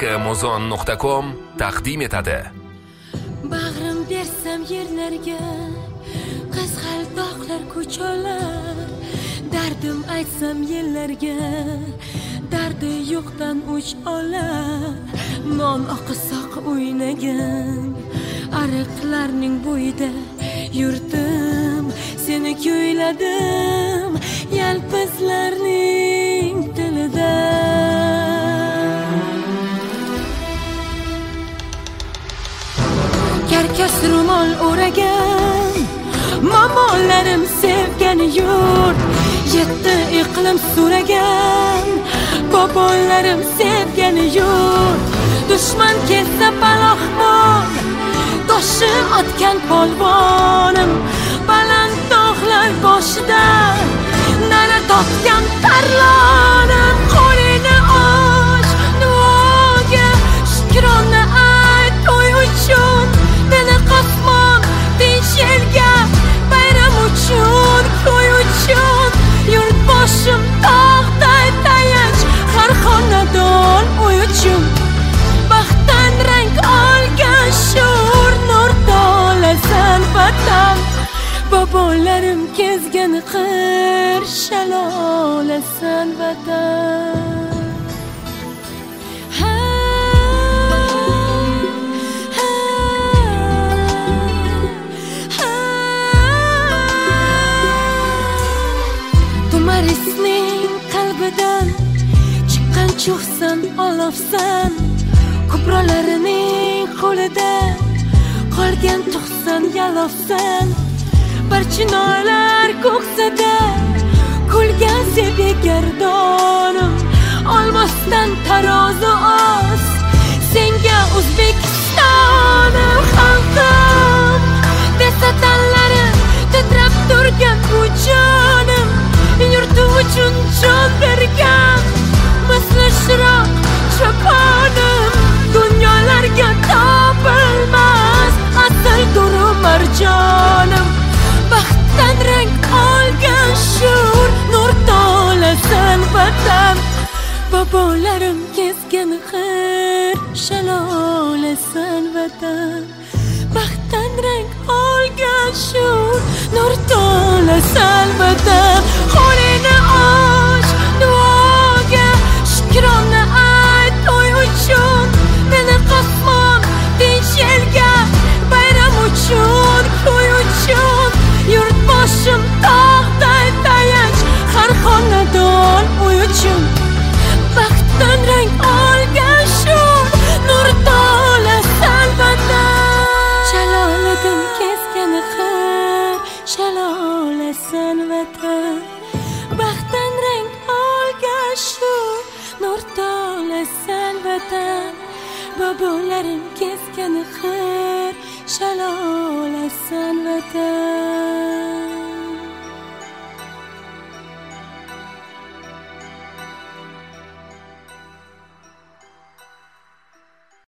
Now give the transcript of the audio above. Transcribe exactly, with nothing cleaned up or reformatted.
amazon nuqta com taqdim etadi. Bag'rim bersam yerlarga, qizg'al dog'lar ko'chalar, dardim aytsam yerlarga, dardi yo'qdan uch olar. Non oqisoq o'ynagan ariqlarning bo'yida yurdim, seni kuyladim yalpizlarning tilida. Karkas ro'mol o'ragan momolarim sevgan yurt, yetti iqlim so'ragan bobolarim sevgan yurt. Dushman kelsa paloxmon, toshi otgan polvonim, baland tog'lar boshida nana topgan tarlonim. Qo'lini och, duoga shukrona ayt to'y uchun, dini qasmon tinch elga bayram uchun, to'y uchun. Yurt boshim tog'day tayanch, har xonadon uy uchun. Baxtdan rang olgan sho'r nur tolasan vatan, bobolarim kezgan qir shalolasan vatan. Tumarisning qalbidan chiqqan cho'xsan olovsan, ko'prolarining qo'lida qolgan tug'san yalovsan. Barchinolar ko'ksida kulgan sebi gardonim, olmosdan tarozi oz senga O'zbekistonim. Xalqim desa tanlari titrab turgan bu jonim, yurti uchun jon bergan misli shiroq choponim. Dunyolarga topilmas asl duru marjonim, baxtdan rang olgan sho'r nur tolasan vatan, bobolarim kezgan qir shalolasan vatan. Baxtdan rang olgan sho'r nur tolasan vatan. Qo'lini och, duoga shukrona ayt to'y uchun, dini qasmon tinch elga bayram uchun, to'y uchun. Yurt boshim tog'day tayanch, har xonadon uy uchun. Baxtdan rang olgan sho'r nur tolasan vatan. Shaloladim kezgan qir shalolasan vatan. Baxtdan rang olgan sho'r nur tolasan vatan, bobolarim kezgan qir shalolasan vatan.